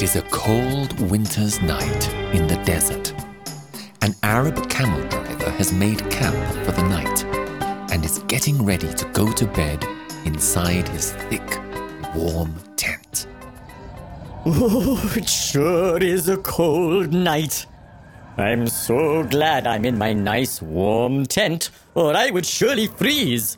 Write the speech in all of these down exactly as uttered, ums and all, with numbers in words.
It is a cold winter's night in the desert. An Arab camel driver has made camp for the night and is getting ready to go to bed inside his thick, warm tent. Oh, it sure is a cold night. I'm so glad I'm in my nice warm tent, or I would surely freeze.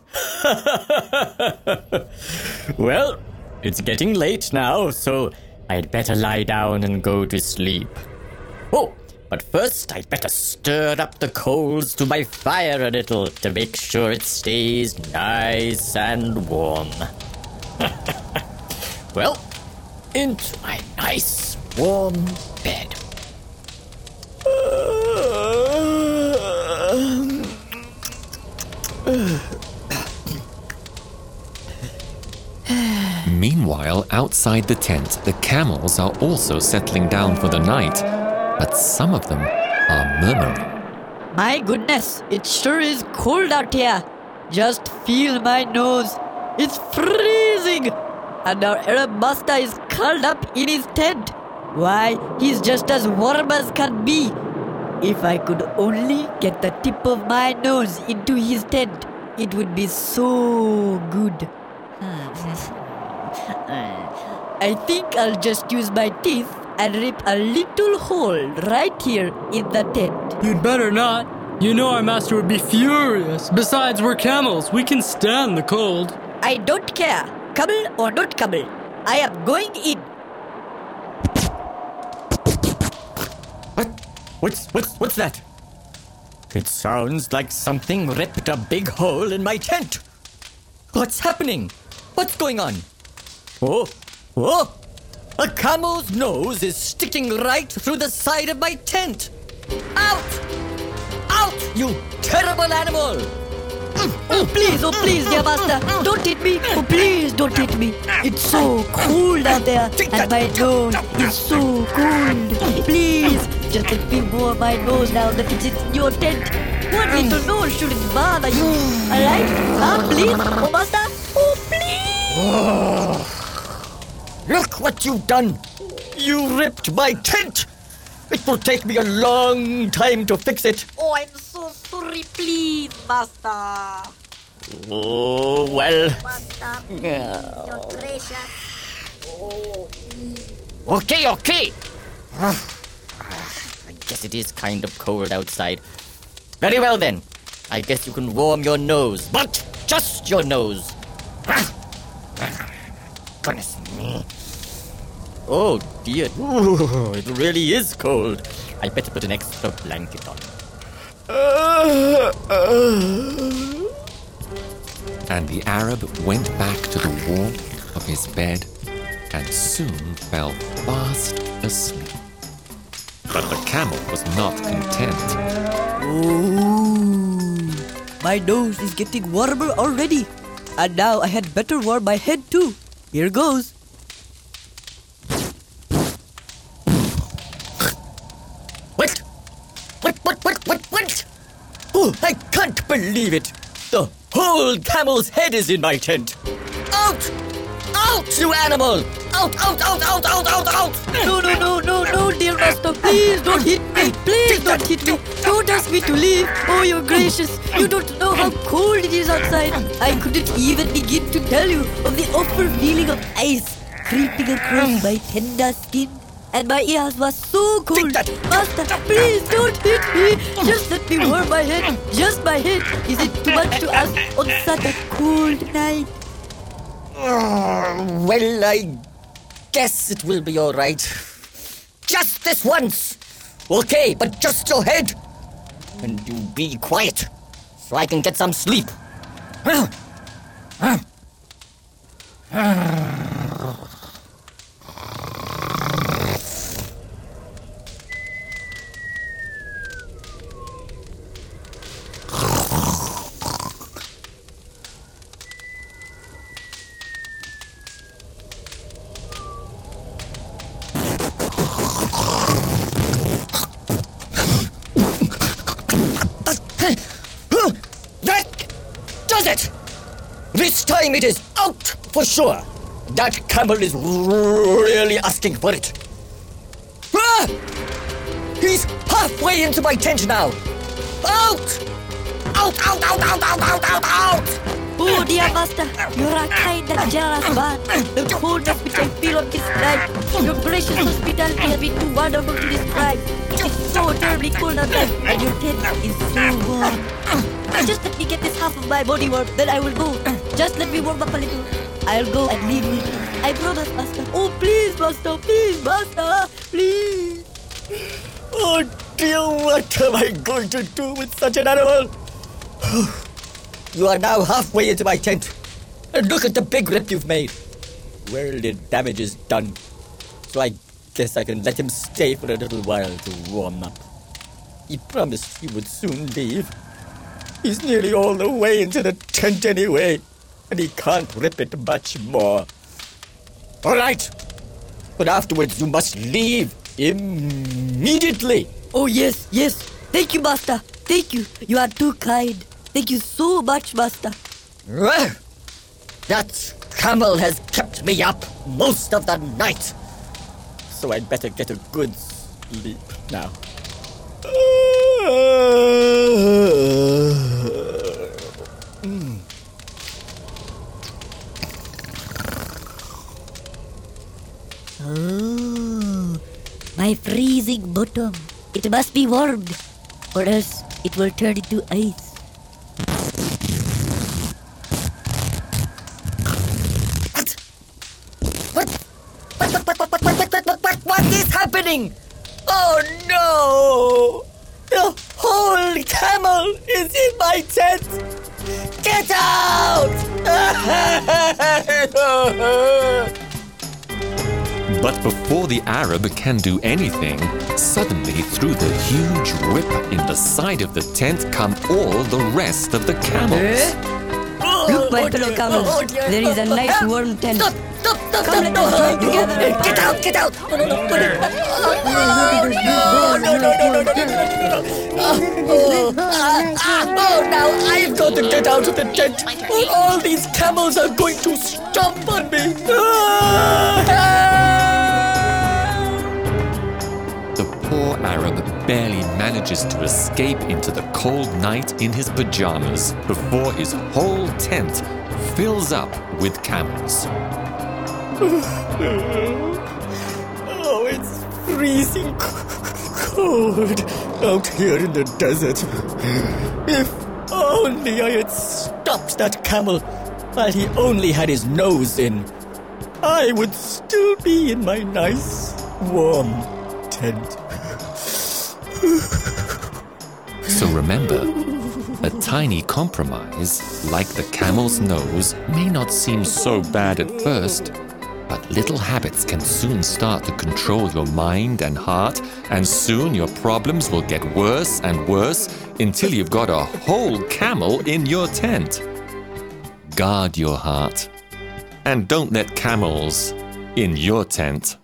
Well, it's getting late now, so I'd better lie down and go to sleep. Oh, but first I'd better stir up the coals to my fire a little to make sure it stays nice and warm. Well, into my nice warm bed. Meanwhile, outside the tent, the camels are also settling down for the night, but some of them are murmuring. My goodness, it sure is cold out here. Just feel my nose. It's freezing. And our Arab master is curled up in his tent. Why, he's just as warm as can be. If I could only get the tip of my nose into his tent, it would be so good. I think I'll just use my teeth and rip a little hole right here in the tent. You'd better not. You know our master would be furious. Besides, we're camels. We can stand the cold. I don't care, camel or not camel. I am going in. What? What's, what's, what's that? It sounds like something ripped a big hole in my tent. What's happening? What's going on? Oh, oh! A camel's nose is sticking right through the side of my tent. Out! Out, you terrible animal! Oh, please, oh, please, dear master. Don't hit me. Oh, please, don't hit me. It's so cold out there, and my nose is so cold. Please, just let me warm my nose now that it is in your tent. One little nose shouldn't bother you. All right? Ah, please, oh, master. Oh, please. Oh. Look what you've done. You ripped my tent. It will take me a long time to fix it. Oh, I'm so sorry. Please, master. Oh, well. Master, Yeah. your treasure. Oh, Okay, okay. I guess it is kind of cold outside. Very well then. I guess you can warm your nose, but just your nose. Goodness me. Oh dear. Ooh, it really is cold. I better put an extra blanket on. And the Arab went back to the warmth of his bed and soon fell fast asleep. But the camel was not content. Ooh, my nose is getting warmer already. And now I had better warm my head too. Here goes. What? What, what, what, what, what? Oh, I can't believe it. The whole camel's head is in my tent. Out! Out, you animal! Out, out, out, out, out, out, out! No, no, no, no, no, dear master. Please don't hit me. Please don't hit me. Don't ask me to leave. Oh, you're gracious. You don't know how cold it is outside. I couldn't even begin to tell you of the awful feeling of ice creeping across my tender skin. And my ears were so cold. Master, please don't hit me. Just let me warm my head. Just my head. Is it too much to ask on such a cold night? Oh, well, I guess it will be all right. Just this once. Okay, but just your head. And you be quiet so I can get some sleep. That does it! This time it is out for sure. That camel is really asking for it. He's halfway into my tent now! Out! Out, out, out, out, out, out, out, out! Oh, dear master, you're a kind and generous man. The coldness which I feel on this night, your gracious hospitality has been too wonderful to describe. It is so terribly cold outside, and your tent is so warm. Just let me get this half of my body warm, then I will go. Just let me warm up a little. I'll go and leave you. I promise, master. Oh, please, master, please, master, please. Oh dear, what am I going to do with such an animal? You are now halfway into my tent. And look at the big rip you've made. Well, the damage is done. So I guess I can let him stay for a little while to warm up. He promised he would soon leave. He's nearly all the way into the tent anyway, and he can't rip it much more. All right, but afterwards you must leave immediately. Oh, yes, yes. Thank you, master. Thank you. You are too kind. Thank you so much, master. Well, that camel has kept me up most of the night. So I'd better get a good sleep now. Mm. Oh, my freezing bottom. It must be warmed, or else it will turn into ice. What? What? What? What? What? What? What? What? What? What? What is happening? Oh no! The whole camel is in my tent! Get out! But before the Arab can do anything, suddenly through the huge rip in the side of the tent come all the rest of the camels. Eh? Look, my fellow camels, there is a nice warm tent. Stop! Stop! Stop! Come, let us join together and Get out! Get out! No! No! No! No! No! No! No! No! No! No! Oh, ah, ah, oh, now I've got to get out of the tent. All these camels are going to stomp on me. The poor Arab barely manages to escape into the cold night in his pajamas before his whole tent fills up with camels. Oh, it's freezing cold out here in the desert. If only I had stopped that camel while he only had his nose in, I would still be in my nice, warm tent. So remember, a tiny compromise, like the camel's nose, may not seem so bad at first, but little habits can soon start to control your mind and heart, and soon your problems will get worse and worse until you've got a whole camel in your tent. Guard your heart, and don't let camels in your tent.